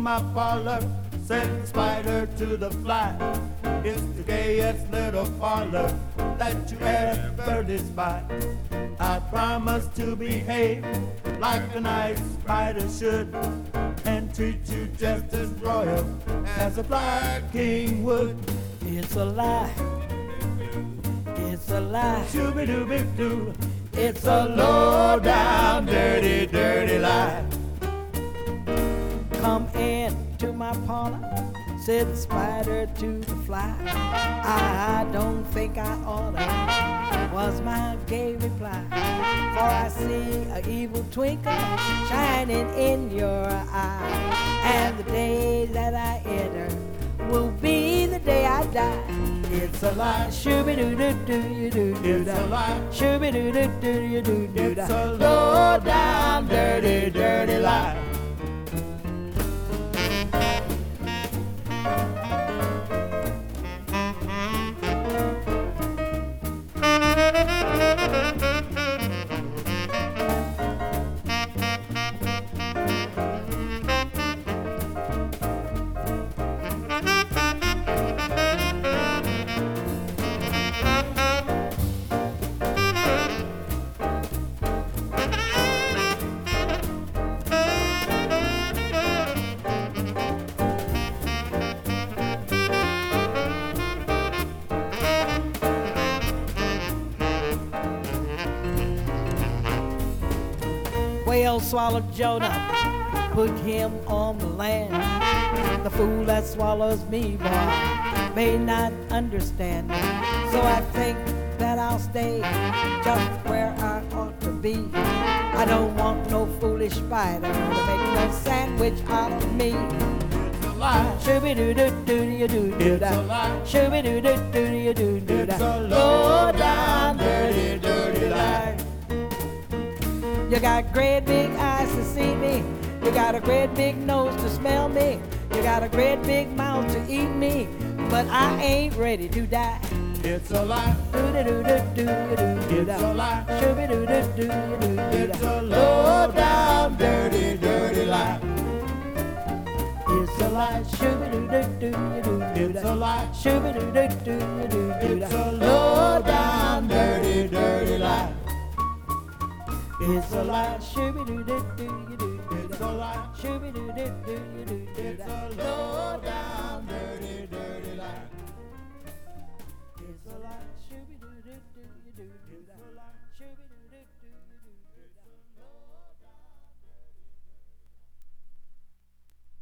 my parlor, said the spider to the fly. It's the gayest little parlor that you ever did spy. I promise to behave like a nice spider should, and treat you just as royal as a fly king would. It's a lie. It's a lie. Shooby-dooby-doo. It's a low down, dirty, dirty lie. Come in to my parlor, said the spider to the fly. I don't think I oughta, was my gay reply. For I see a evil twinkle shining in your eye, and the day that I enter will be the day I die. It's a lie. Shooby-doo-doo-doo-you-doo-doo-da. It's a lie. Shooby-doo-doo-doo-you-doo-doo-da. It's a low down, dirty, dirty lie. Whale swallowed Jonah, put him on the land. The fool that swallows me, boy, may not understand. So I think that I'll stay just where I ought to be. I don't want no foolish spider to make no sandwich out of me. It's a lie. Shooby-doo-doo-doo-you-doo-doo-da. It's a lie. Shooby-doo-doo-doo-you-doo-doo-da. It's a low down, dirty, dirty lie. You got great big eyes to see me. You got a great big nose to smell me. You got a great big mouth to eat me. But I ain't ready to die. It's a lie. It's a lie. It's It's a low down, dirty, dirty lie. It's a lie. It's a lie. It's a low down, dirty, dirty lie. It's a lie. It's a lie. It's a low down, dirty, dirty lie. It's a lie.